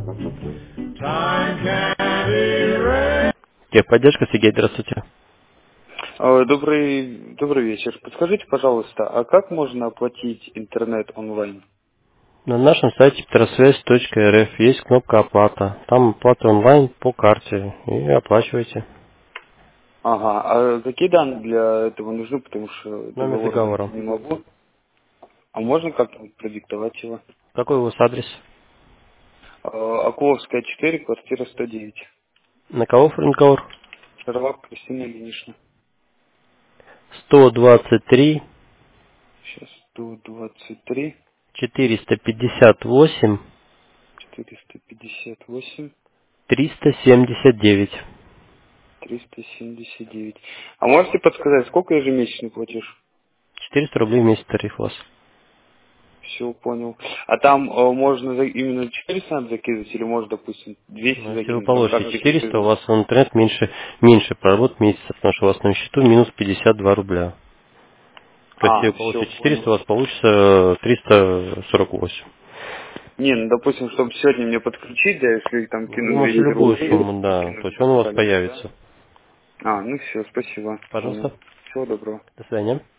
Техподдержка, Сергей, здравствуйте. Добрый вечер. Подскажите, пожалуйста, а как можно оплатить интернет онлайн? На нашем сайте петросвязь.рф есть кнопка оплата. Там оплата онлайн по карте и оплачивайте. Ага, а какие данные для этого нужны, потому что Номер договор найти договора. не могу. А можно как-нибудь продиктовать его? Какой у вас адрес? Окуловская, 4, квартира 109. На кого разговор? Шарлак Кристина Ильинична. 123 Сейчас 123, 458 458, 379. 379. А можете подсказать, сколько ежемесячный платеж? 400 рублей в месяц тариф у вас. Все, понял. А там можно именно 400 надо закидывать или можно, допустим, 200 Но если вы закинуть? Там как положите написано. 400, у вас интернет меньше проработает месяца, потому что у вас на счету минус 52 рубля. То есть, если А, вы все, получите 400, понял. у вас получится 348. Не, ну, допустим, чтобы сегодня мне подключить, да, если там Ну, вы кину можете 200 любую рублей, сумму, да. То кинуть есть он у вас правильно, да? появится. А, ну все, спасибо, понял. Пожалуйста. Всего доброго. До свидания.